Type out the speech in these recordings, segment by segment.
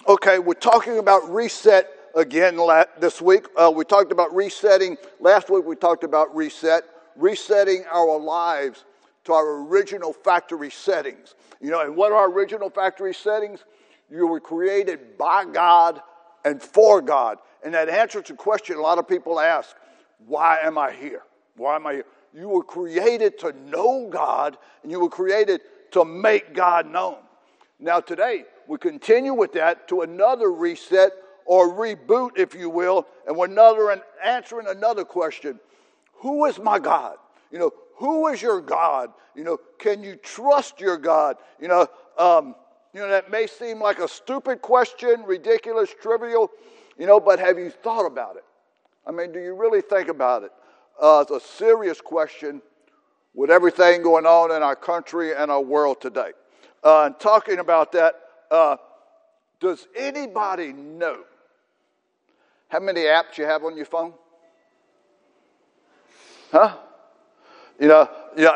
Okay, we're talking about reset again this week. We talked about resetting. Last week we talked about resetting our lives to our original factory settings. You know, and what are our original factory settings? You were created by God and for God. And that answers the question a lot of people ask, why am I here? Why am I here? You were created to know God, and you were created to make God known. Now today, we continue with that to another reset or reboot, if you will, and we're answering another question. Who is my God? You know, who is your God? You know, can you trust your God? That may seem like a stupid question, ridiculous, trivial, but have you thought about it? I mean, do you really think about it? It's a serious question with everything going on in our country and our world today. And talking about that, does anybody know how many apps you have on your phone? Huh? No.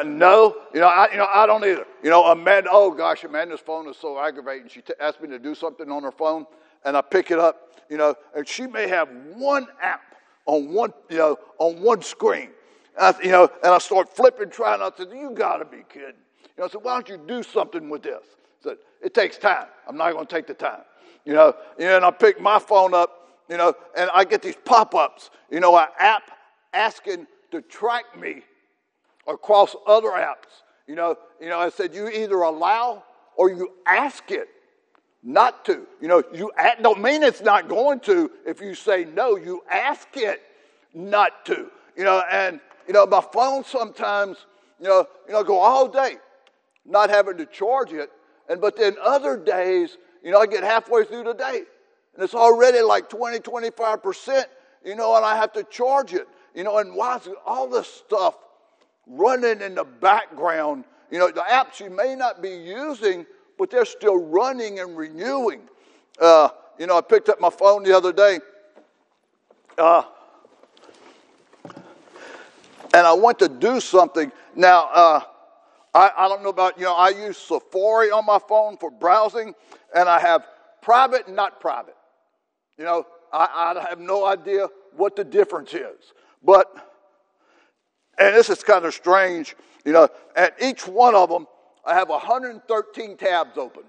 I don't either. Amanda, oh gosh, Amanda's phone is so aggravating. She asked me to do something on her phone, and I pick it up, and she may have one app on one screen. And I start flipping, trying. I said, you got to be kidding. I said, why don't you do something with this? I said, it takes time. I'm not going to take the time. And I pick my phone up, and I get these pop-ups, an app asking to track me across other apps. I said, you either allow or you ask it not to. Don't mean it's not going to. If you say no, you ask it not to. My phone sometimes, go all day not having to charge it. But then other days, I get halfway through the day and it's already like 20, 25%, and I have to charge it. And why is all this stuff running in the background? The apps you may not be using, but they're still running and renewing. I picked up my phone the other day, and I went to do something. Now, I don't know about, I use Safari on my phone for browsing, and I have private and not private. I have no idea what the difference is. And this is kind of strange, at each one of them, I have 113 tabs open.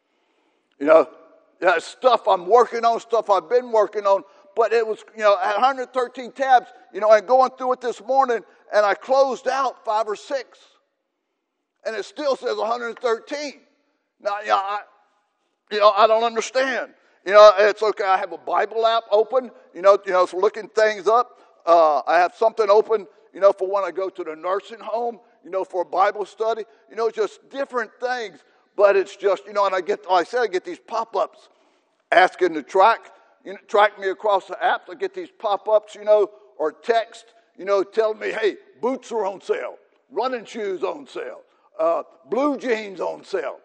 Stuff I'm working on, stuff I've been working on, but it was, at 113 tabs, and going through it this morning, and I closed out 5 or 6. And it still says 113. Now, I don't understand. It's okay. I have a Bible app open, it's looking things up. I have something open, for when I go to the nursing home, for a Bible study, just different things. But it's just, and I get these pop-ups asking to track me across the apps. I get these pop-ups, or text, telling me, hey, boots are on sale, running shoes on sale. Blue jeans on sale.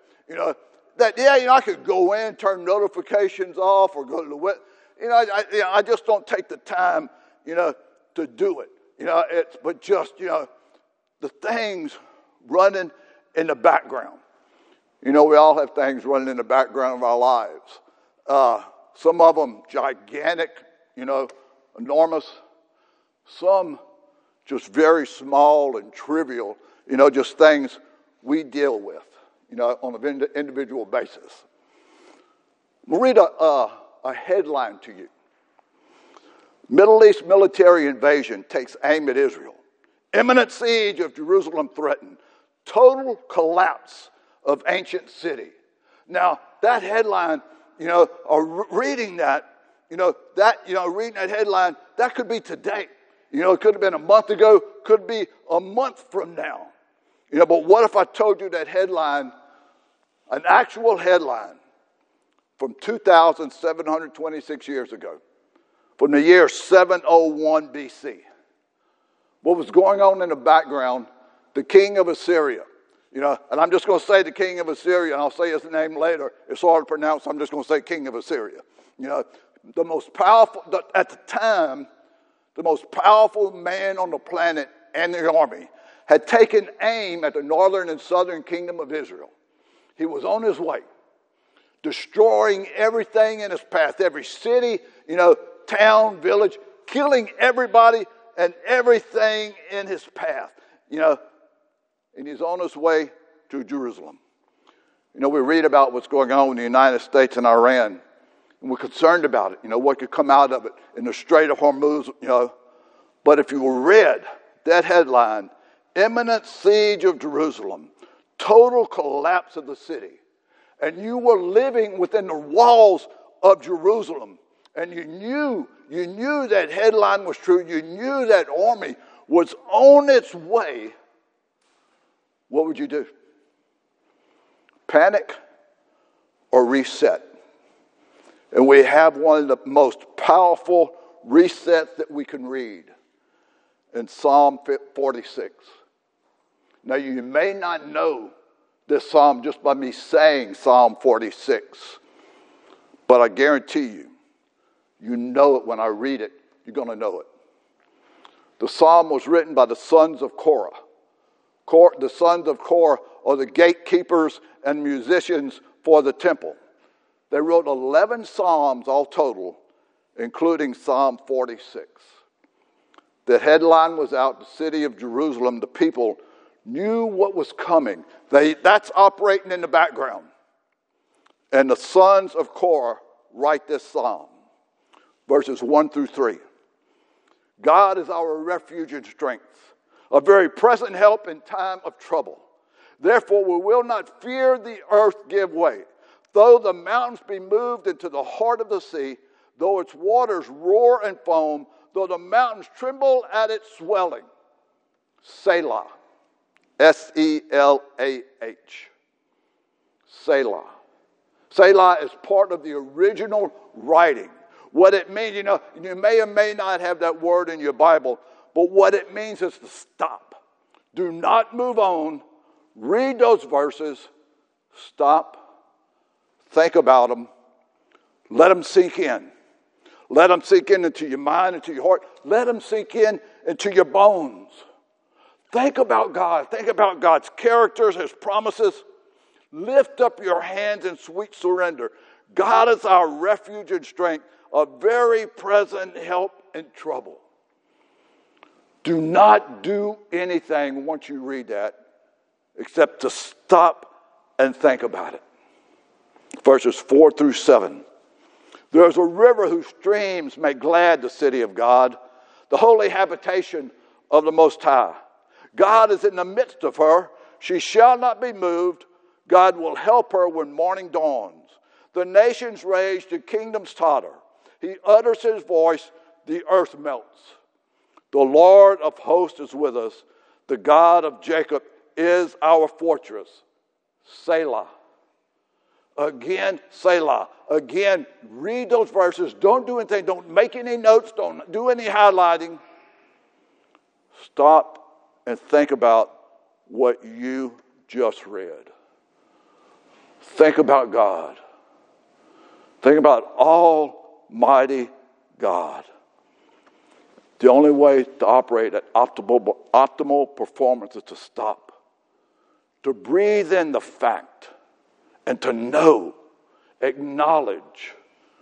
I could go in, turn notifications off, or go to the web. I just don't take the time, to do it. But just the things running in the background. We all have things running in the background of our lives. Some of them gigantic, enormous. Some just very small and trivial, just things we deal with, on an individual basis. We'll read a headline to you. Middle East military invasion takes aim at Israel. Imminent siege of Jerusalem threatened. Total collapse of ancient city. Now, that headline, or reading that, reading that headline, that could be today. It could have been a month ago, could be a month from now. But what if I told you that headline, an actual headline from 2,726 years ago, from the year 701 BC. What was going on in the background, the king of Assyria, and I'm just going to say the king of Assyria, and I'll say his name later. It's hard to pronounce, I'm just going to say king of Assyria. The most powerful, at the time, the most powerful man on the planet and the army had taken aim at the northern and southern kingdom of Israel. He was on his way destroying everything in his path, every city, town, village, killing everybody and everything in his path, and he's on his way to Jerusalem. We read about what's going on in the United States and Iran, and we're concerned about it, what could come out of it in the Strait of Hormuz, But if you read that headline, imminent siege of Jerusalem, total collapse of the city, and you were living within the walls of Jerusalem, and you knew that headline was true, you knew that army was on its way, what would you do? Panic or reset? And we have one of the most powerful resets that we can read in Psalm 46. Now, you may not know this psalm just by me saying Psalm 46, but I guarantee you know it when I read it. You're going to know it. The psalm was written by the sons of Korah. The sons of Korah are the gatekeepers and musicians for the temple. They wrote 11 psalms all total, including Psalm 46. The headline was out, the city of Jerusalem, the people knew what was coming. That's operating in the background. And the sons of Korah write this psalm, verses 1 through 3. God is our refuge and strength, a very present help in time of trouble. Therefore we will not fear the earth give way, though the mountains be moved into the heart of the sea, though its waters roar and foam, though the mountains tremble at its swelling. Selah. S-E-L-A-H. Selah. Selah is part of the original writing. What it means, you may or may not have that word in your Bible, but what it means is to stop. Do not move on. Read those verses. Stop. Think about them. Let them sink in. Let them sink in into your mind, into your heart. Let them sink in into your bones. Think about God. Think about God's characters, His promises. Lift up your hands in sweet surrender. God is our refuge and strength, a very present help in trouble. Do not do anything once you read that except to stop and think about it. Verses 4 through 7. There is a river whose streams make glad the city of God, the holy habitation of the Most High. God is in the midst of her. She shall not be moved. God will help her when morning dawns. The nations rage, the kingdoms totter. He utters his voice, the earth melts. The Lord of hosts is with us. The God of Jacob is our fortress. Selah. Again, Selah. Again, read those verses. Don't do anything. Don't make any notes. Don't do any highlighting. Stop and think about what you just read. Think about God. Think about Almighty God. The only way to operate at optimal performance is to stop, to breathe in the fact, and to know, acknowledge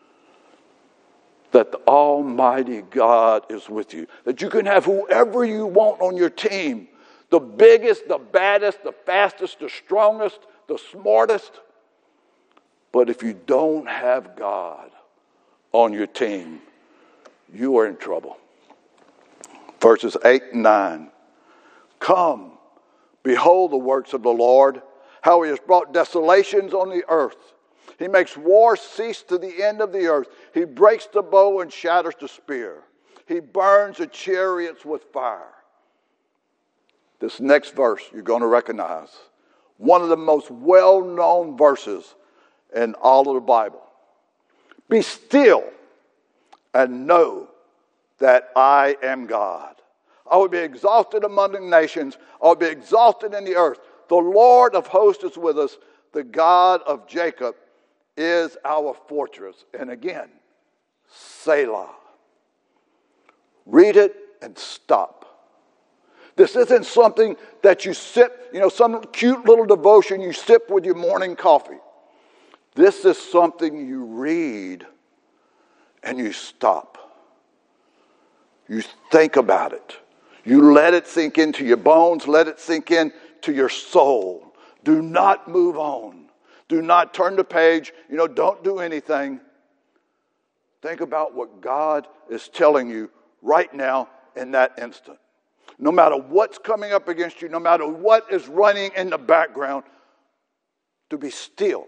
that the Almighty God is with you. That you can have whoever you want on your team. The biggest, the baddest, the fastest, the strongest, the smartest. But if you don't have God on your team, you are in trouble. Verses 8 and 9. Come, behold the works of the Lord, how he has brought desolations on the earth. He makes war cease to the end of the earth. He breaks the bow and shatters the spear. He burns the chariots with fire. This next verse you're going to recognize. One of the most well-known verses in all of the Bible. Be still and know that I am God. I will be exalted among the nations. I will be exalted in the earth. The Lord of hosts is with us. The God of Jacob is our fortress. And again, Selah. Read it and stop. This isn't something that you sip, some cute little devotion you sip with your morning coffee. This is something you read and you stop. You think about it. You let it sink into your bones. Let it sink into your soul. Do not move on. Do not turn the page. Don't do anything. Think about what God is telling you right now in that instant. No matter what's coming up against you, no matter what is running in the background, to be still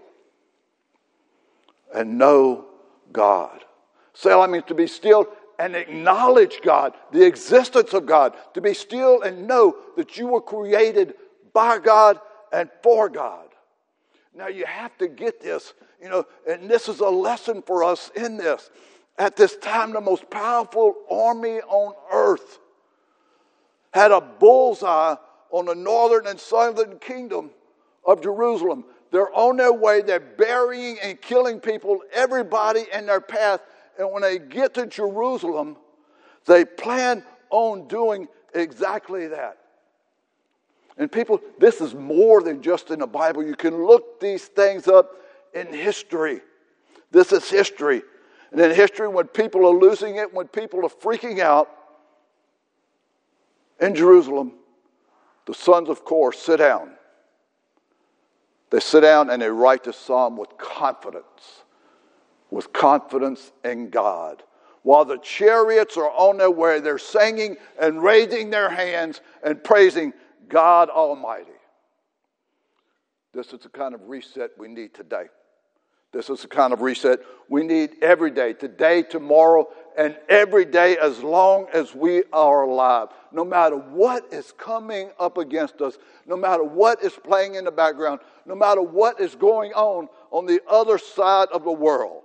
and know God. Selah means to be still and acknowledge God, the existence of God. To be still and know that you were created by God and for God. Now you have to get this, and this is a lesson for us in this. At this time, the most powerful army on earth had a bullseye on the northern and southern kingdom of Jerusalem. They're on their way. They're burying and killing people, everybody in their path. And when they get to Jerusalem, they plan on doing exactly that. And people, this is more than just in the Bible. You can look these things up in history. This is history. And in history, when people are losing it, when people are freaking out in Jerusalem, the sons of Korah sit down. They sit down and they write the psalm with confidence in God. While the chariots are on their way, they're singing and raising their hands and praising God Almighty. This is the kind of reset we need today. This is the kind of reset we need every day, today, tomorrow, and every day as long as we are alive. No matter what is coming up against us, no matter what is playing in the background, no matter what is going on the other side of the world,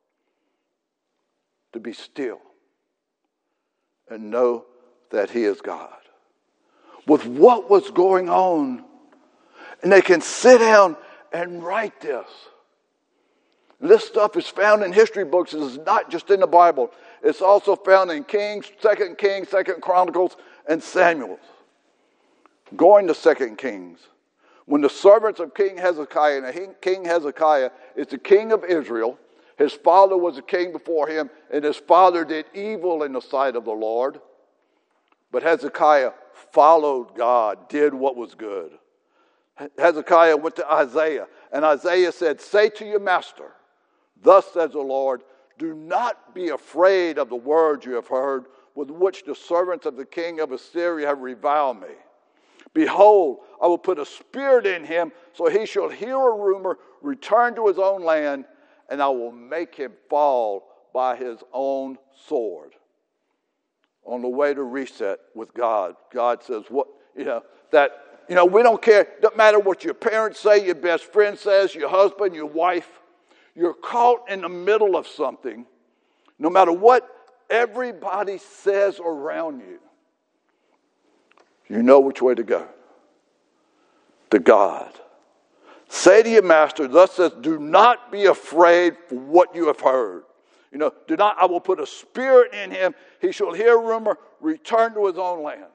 to be still and know that He is God. With what was going on, and they can sit down and write this. This stuff is found in history books. It's not just in the Bible. It's also found in Kings, 2 Chronicles, and Samuel. Going to 2 Kings. When the servants of King Hezekiah, and King Hezekiah is the king of Israel, his father was a king before him, and his father did evil in the sight of the Lord. But Hezekiah followed God, did what was good. Hezekiah went to Isaiah, and Isaiah said, "Say to your master, thus says the Lord, do not be afraid of the words you have heard, with which the servants of the king of Assyria have reviled me. Behold, I will put a spirit in him, so he shall hear a rumor, return to his own land, and I will make him fall by his own sword." On the way to reset with God, God says, we don't care. Doesn't matter what your parents say, your best friend says, your husband, your wife. You're caught in the middle of something. No matter what everybody says around you, you know which way to go. To God. Say to your master, thus says, do not be afraid for what you have heard. I will put a spirit in him. He shall hear rumor, return to his own land.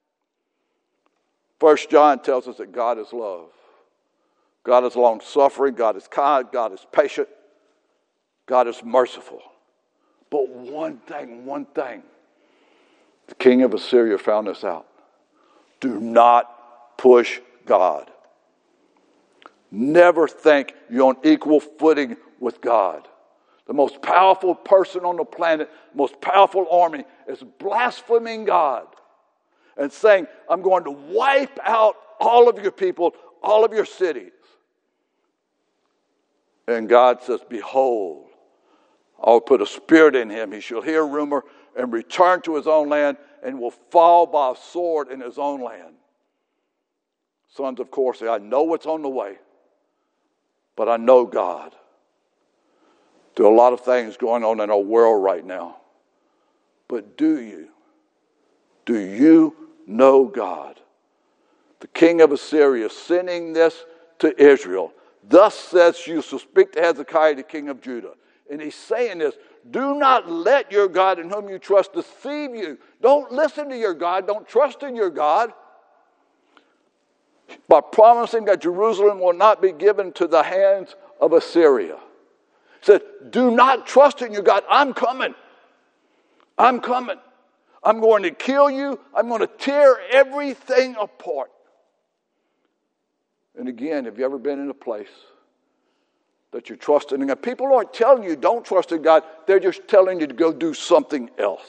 1 John tells us that God is love. God is long-suffering. God is kind. God is patient. God is merciful. But one thing, the king of Assyria found this out. Do not push God. Never think you're on equal footing with God. The most powerful person on the planet, most powerful army, is blaspheming God and saying, I'm going to wipe out all of your people, all of your cities. And God says, behold, I'll put a spirit in him. He shall hear rumor and return to his own land and will fall by a sword in his own land. Sons of Korah say, I know what's on the way, but I know God. There are a lot of things going on in our world right now. But do you know God? The king of Assyria sending this to Israel. Thus says you shall speak to Hezekiah, the king of Judah. And he's saying this, do not let your God in whom you trust deceive you. Don't listen to your God. Don't trust in your God. By promising that Jerusalem will not be given to the hands of Assyria. He said, do not trust in your God. I'm coming. I'm coming. I'm going to kill you. I'm going to tear everything apart. And again, have you ever been in a place that you're trusting in God? People aren't telling you don't trust in God. They're just telling you to go do something else.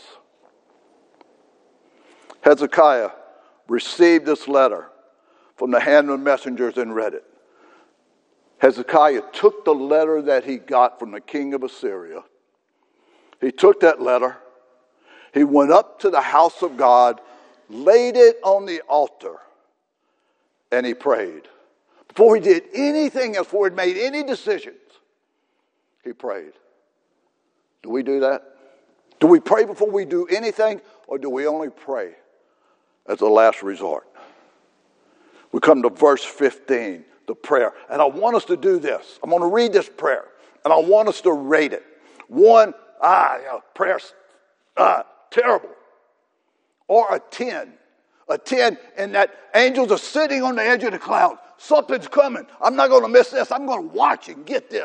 Hezekiah received this letter from the hand of the messengers and read it. Hezekiah took the letter that he got from the king of Assyria. He took that letter. He went up to the house of God, laid it on the altar, and he prayed. Before he did anything else, before he made any decisions, he prayed. Do we do that? Do we pray before we do anything, or do we only pray as a last resort? We come to verse 15, the prayer. And I want us to do this. I'm going to read this prayer, and I want us to rate it. One, prayer's terrible. Or a 10. A 10 in that angels are sitting on the edge of the cloud. Something's coming. I'm not going to miss this. I'm going to watch and get this.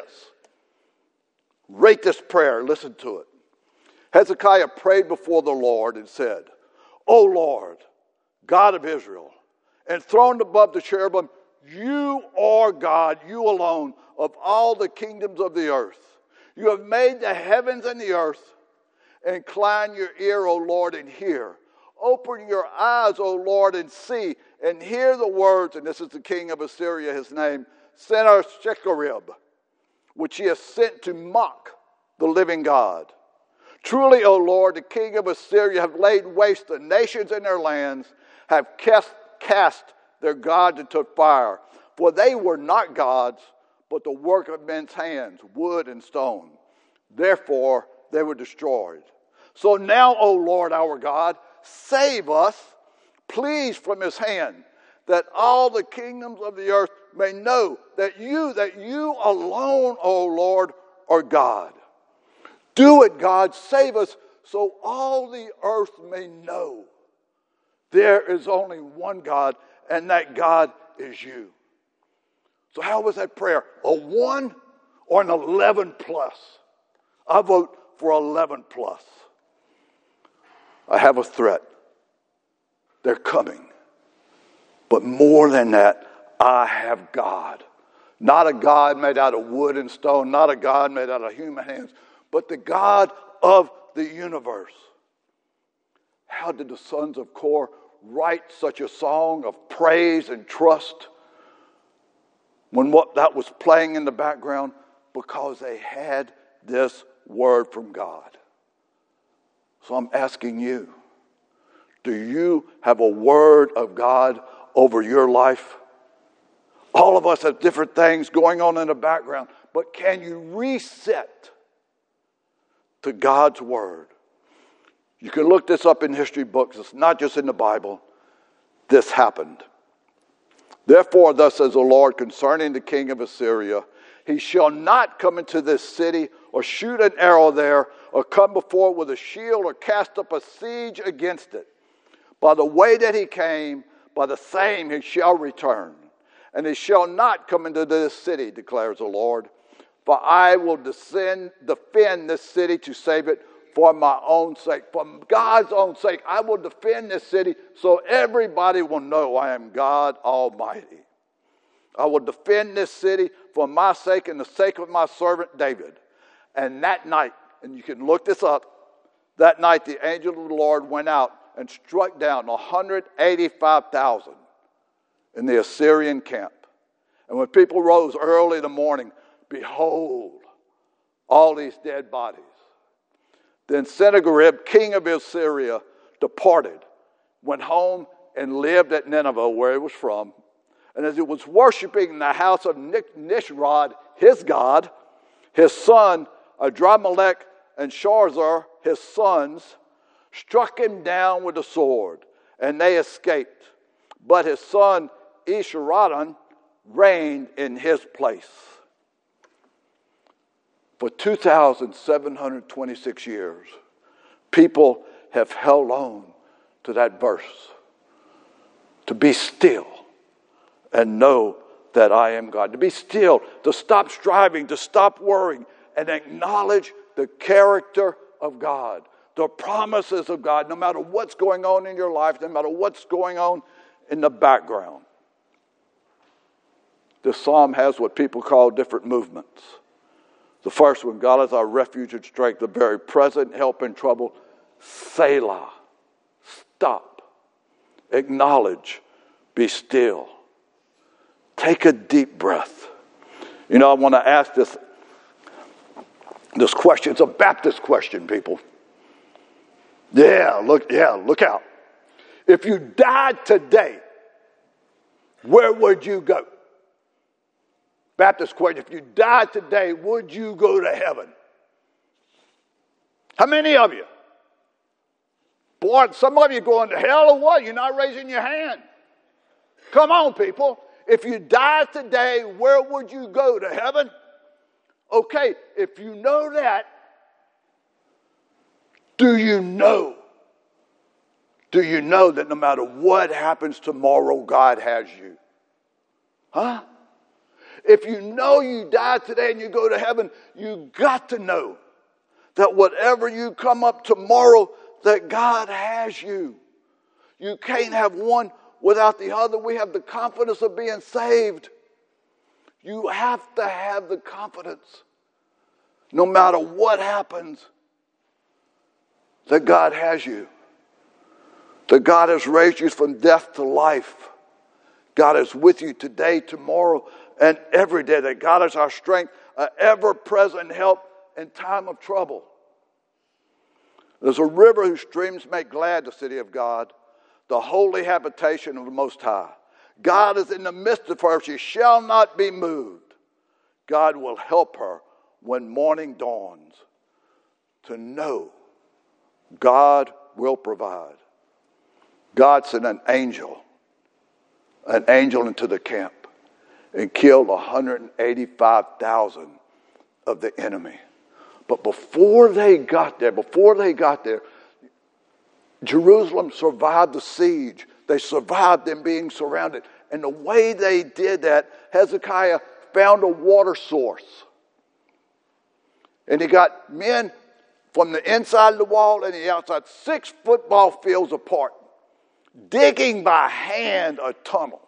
Rate this prayer. Listen to it. Hezekiah prayed before the Lord and said, O Lord, God of Israel, enthroned above the cherubim, you are God, you alone, of all the kingdoms of the earth. You have made the heavens and the earth. Incline your ear, O Lord, and hear. Open your eyes, O Lord, and see, and hear the words, and this is the king of Assyria, his name, Sennacherib, which he has sent to mock the living God. Truly, O Lord, the king of Assyria have laid waste the nations and their lands, have cast their gods into fire. For they were not gods, but the work of men's hands, wood and stone. Therefore, they were destroyed. So now, O Lord our God, save us, please, from his hand, that all the kingdoms of the earth may know that you alone, O Lord, are God. Do it, God, save us, so all the earth may know there is only one God, and that God is you. So how was that prayer? A 1 or an 11 plus? I vote for 11 plus. I have a threat. They're coming. But more than that, I have God. Not a God made out of wood and stone, not a God made out of human hands, but the God of the universe. How did the sons of Korah write such a song of praise and trust when that was playing in the background? Because they had this word from God. So I'm asking you, do you have a word of God over your life? All of us have different things going on in the background, but can you reset to God's word? You can look this up in history books. It's not just in the Bible. This happened. Therefore, thus says the Lord concerning the king of Assyria, he shall not come into this city or shoot an arrow there or come before it with a shield or cast up a siege against it. By the way that he came, by the same he shall return. And he shall not come into this city, declares the Lord. For I will defend this city to save it for my own sake. For God's own sake, I will defend this city so everybody will know I am God Almighty. I will defend this city for my sake and the sake of my servant David. And that night, and you can look this up, that night the angel of the Lord went out and struck down 185,000 in the Assyrian camp. And when people rose early in the morning, behold, all these dead bodies. Then Sennacherib, king of Assyria, departed, went home and lived at Nineveh, where he was from. And as he was worshiping in the house of Nishrod, his god, his son Adramelech and Sharezer, his sons, struck him down with a sword, and they escaped. But his son Esarhaddon reigned in his place. For 2,726 years, people have held on to that verse. To be still and know that I am God. To be still, to stop striving, to stop worrying, and acknowledge the character of God, the promises of God, no matter what's going on in your life, no matter what's going on in the background. This psalm has what people call different movements. The first one, God is our refuge and strength, the very present help in trouble. Selah. Stop. Acknowledge. Be still. Take a deep breath. You know, I want to ask this question. It's a Baptist question, people. Look out. If you died today, where would you go? Baptist question. If you died today, would you go to heaven? How many of you? Boy, some of you going to hell or what? You're not raising your hand. Come on, people. If you died today, where would you go? To heaven? Okay, if you know that, do you know that no matter what happens tomorrow, God has you? Huh? If you know you die today and you go to heaven, you got to know that whatever you come up tomorrow, that God has you. You can't have one without the other. We have the confidence of being saved. You have to have the confidence, no matter what happens, that God has you. That God has raised you from death to life. God is with you today, tomorrow, and every day. That God is our strength, an ever-present help in time of trouble. There's a river whose streams make glad the city of God, the holy habitation of the Most High. God is in the midst of her. She shall not be moved. God will help her when morning dawns. To know God will provide. God sent an angel into the camp and killed 185,000 of the enemy. But before they got there, Jerusalem survived the siege. They survived them being surrounded. And the way they did that, Hezekiah found a water source. And he got men from the inside of the wall and the outside, 6 football fields apart, digging by hand a tunnel.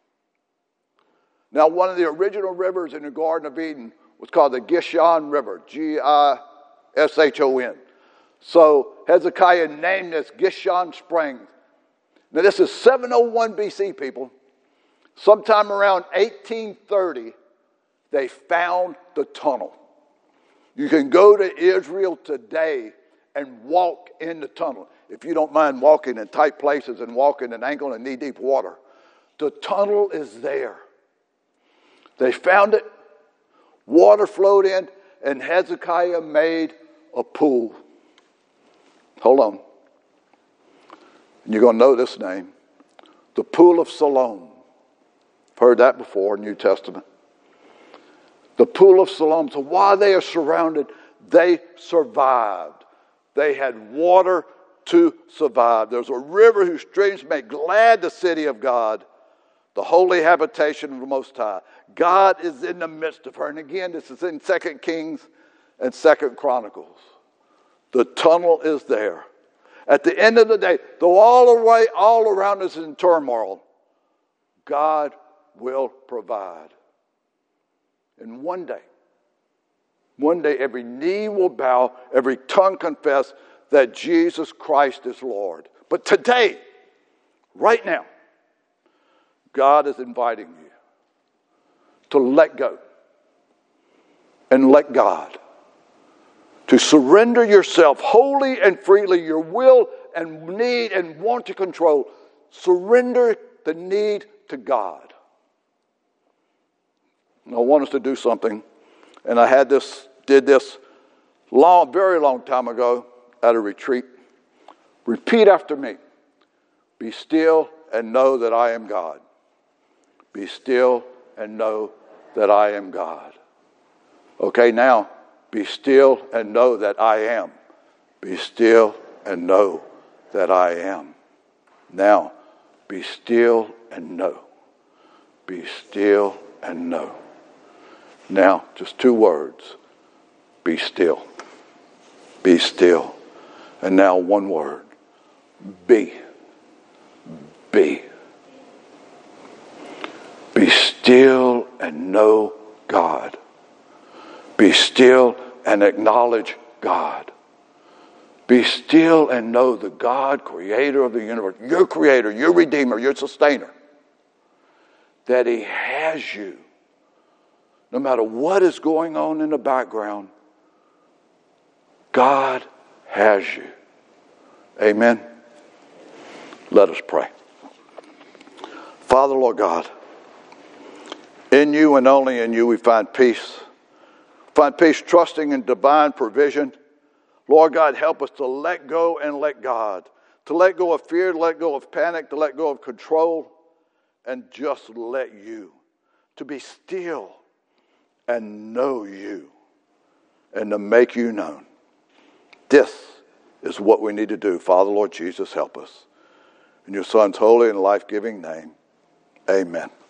Now, one of the original rivers in the Garden of Eden was called the Gishon River, Gishon. So Hezekiah named this Gishon Springs. Now, this is 701 BC, people. Sometime around 1830, they found the tunnel. You can go to Israel today and walk in the tunnel. If you don't mind walking in tight places and walking in ankle and knee-deep water, the tunnel is there. They found it, water flowed in, and Hezekiah made a pool. Hold on. You're going to know this name. The Pool of Siloam. Heard that before, New Testament. The Pool of Siloam. So while they are surrounded, they survived. They had water to survive. There's a river whose streams make glad the city of God, the holy habitation of the Most High. God is in the midst of her. And again, this is in 2 Kings and 2 Chronicles. The tunnel is there. At the end of the day, though all around us is in turmoil, God will provide. And one day, every knee will bow, every tongue confess that Jesus Christ is Lord. But today, right now, God is inviting you to let go and let God. To surrender yourself wholly and freely, your will and need and want to control. Surrender the need to God. And I want us to do something, and I did this very long time ago at a retreat. Repeat after me. Be still and know that I am God. Be still and know that I am God. Okay, now, be still and know that I am. Be still and know that I am. Now, be still and know. Be still and know. Now, just 2 words. Be still. Be still. And now 1 word. Be. Be. Be still and know God. Be still and acknowledge God. Be still and know the God, creator of the universe, your creator, your redeemer, your sustainer, that he has you. No matter what is going on in the background, God has you. Amen. Let us pray. Father, Lord God, in you and only in you we find peace. Find peace trusting in divine provision. Lord God, help us to let go and let God. To let go of fear, to let go of panic, to let go of control, and just let you. To be still and know you and to make you known. This is what we need to do. Father, Lord Jesus, help us. In your Son's holy and life-giving name, amen.